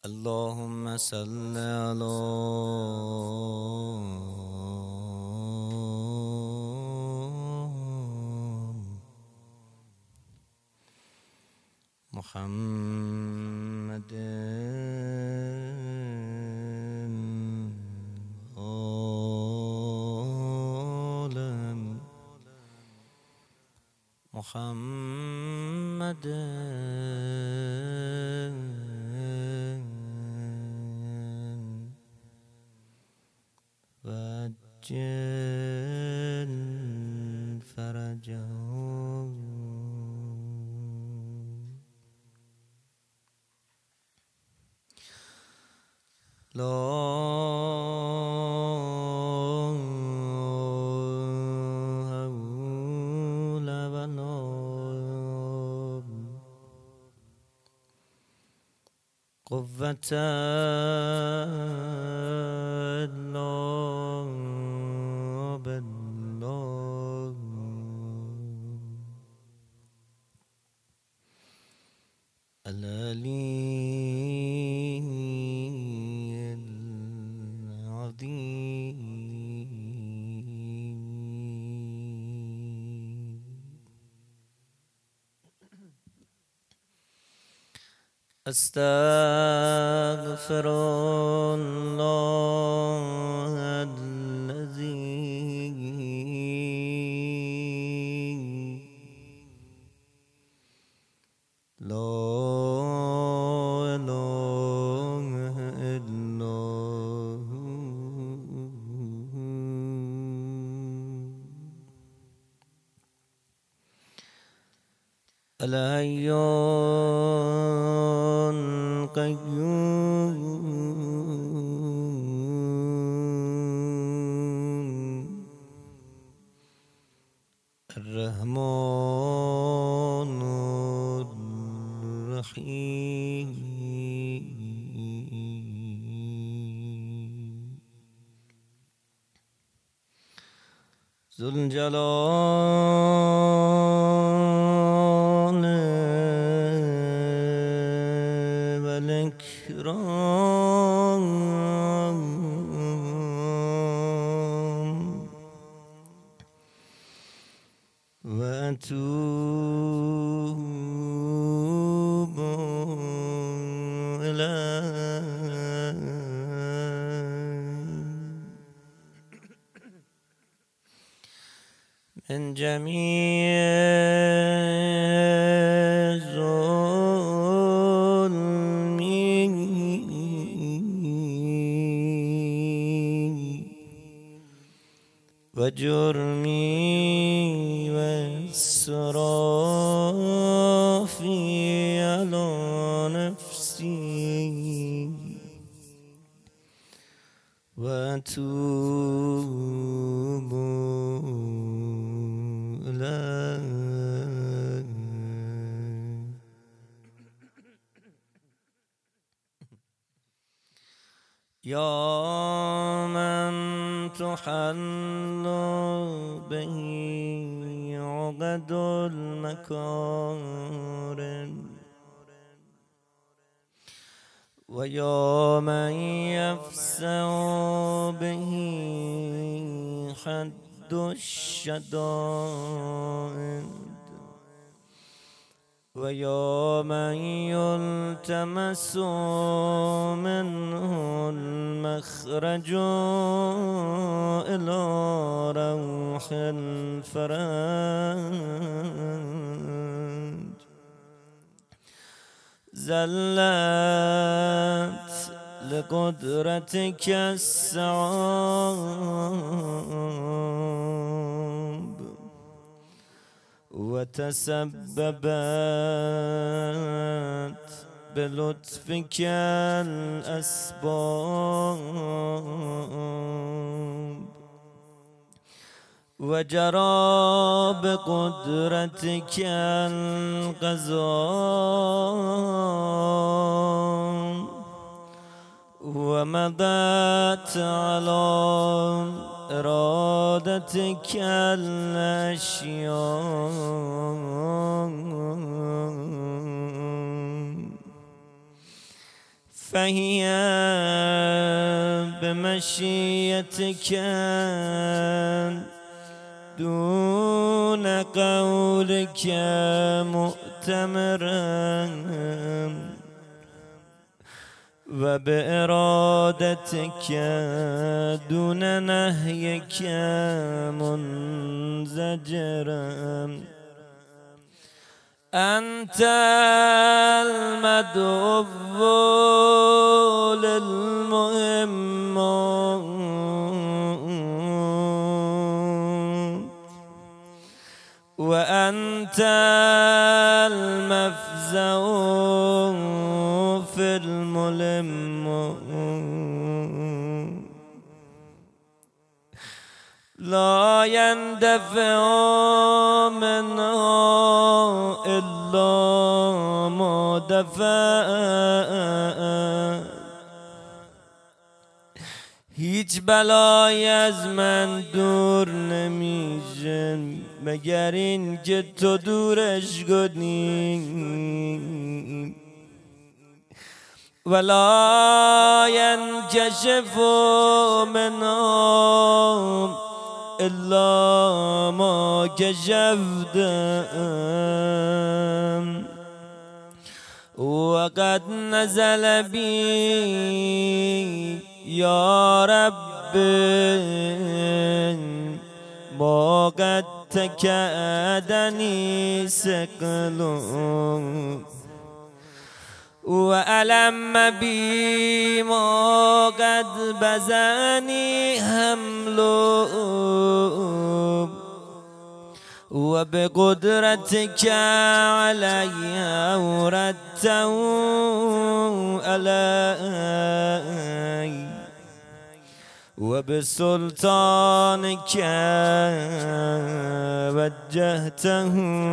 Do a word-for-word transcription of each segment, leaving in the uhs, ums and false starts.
اللهم صل على محمد آل محمد وعجل فرجه لا حول ولا قوة إلا بالله العلي العظيم. أستغفر الله الذي لا إله إلا هو الحي القيوم الرحمن الرحيم ذو الجلال والإكرام وأتوب إليه من جميع ظلمي وجرمي وإسرافي على نفسي وأتوب إليه. يا من تحل به عقد المكارم ويا من يفسع به حد الشدائد ويا من يلتمس منه المخرج إلى روح الفرج زلت لقدرتك الصعاب وتسببت بلطفك الأسباب وجرى بقدرتك القضاء ومضت على إرادتك الأشياء فهي بمشيتك دون قولك مؤتمرا وبإرادتك دون نهيك منزجرا أنت المدعو للمهم وأنت المفزع في الملم لا يندفع منه إلا ما دفع هیچ بلای از من دور نمیشه مگر این که تو دورش کنی ولا ينكشف منهم إلا ما كشفت وقد نزل بي يا رب ما قد تكادني ثقل وألم بي ما قد بزاني حمل وبقدرتك علي أوردته علي وبسلطانك وجهته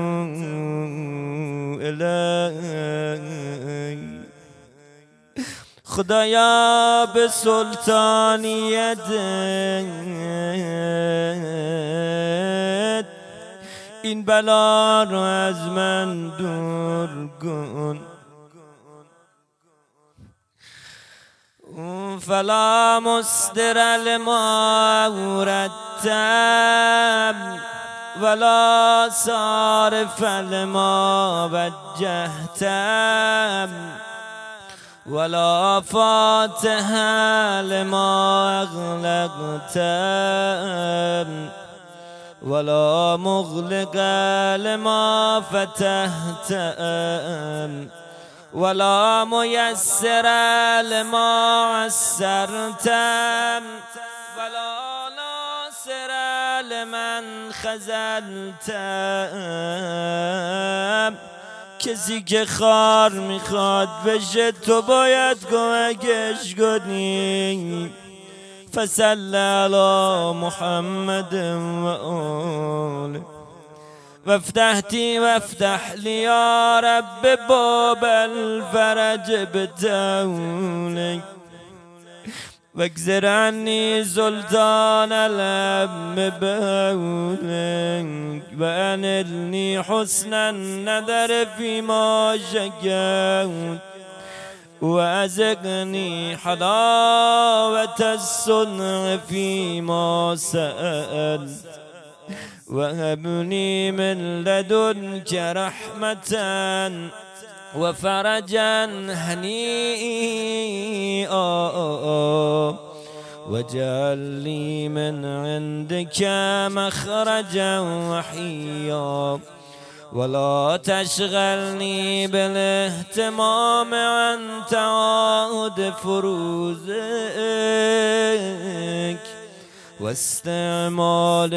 إلي خدایا بسلطانیت این بلا رو از من دور کن فلا مصدر لما ورتم ولا صارف لما وجهتم ولا فاتح لما أغلقتم ولا مغلق لما فتحتم ولا ميسر لما عسرتم ولا ناصر لمن خذلتم کسی که خار میخواد بشه تو باید کمکش کنی فصل علی محمد و آله وافتحتی وافتح لی یا رب باب الفرج بتولک واگذر عنی سلطان الهم بولک وانلنی حسن النظر فيما شكوت وأذقني حلاوة الصنع فيما سألت وهبني من لدنك رحمة وفرجا هنيئا واجعل لي من عندك مخرجا وحيا ولا تشغلني بالاهتمام عن تعاهد فروزك واستعمال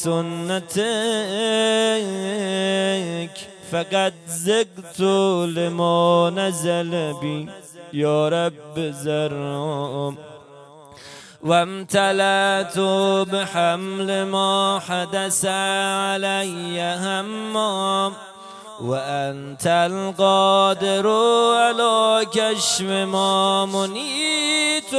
سنتك فقد زقت لما نزل بي يا رب زرهم وامتلأت بحمل ما حدث علي هما وأنت القادر على كشف ما منيت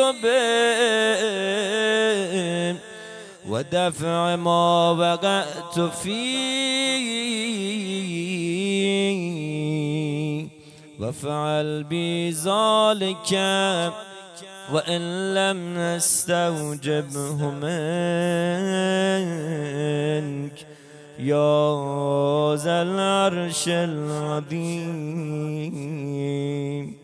به ودفع ما وقعت فيه وافعل بذلك وإن لم نستوجبه منك يا ذا العرش العظيم.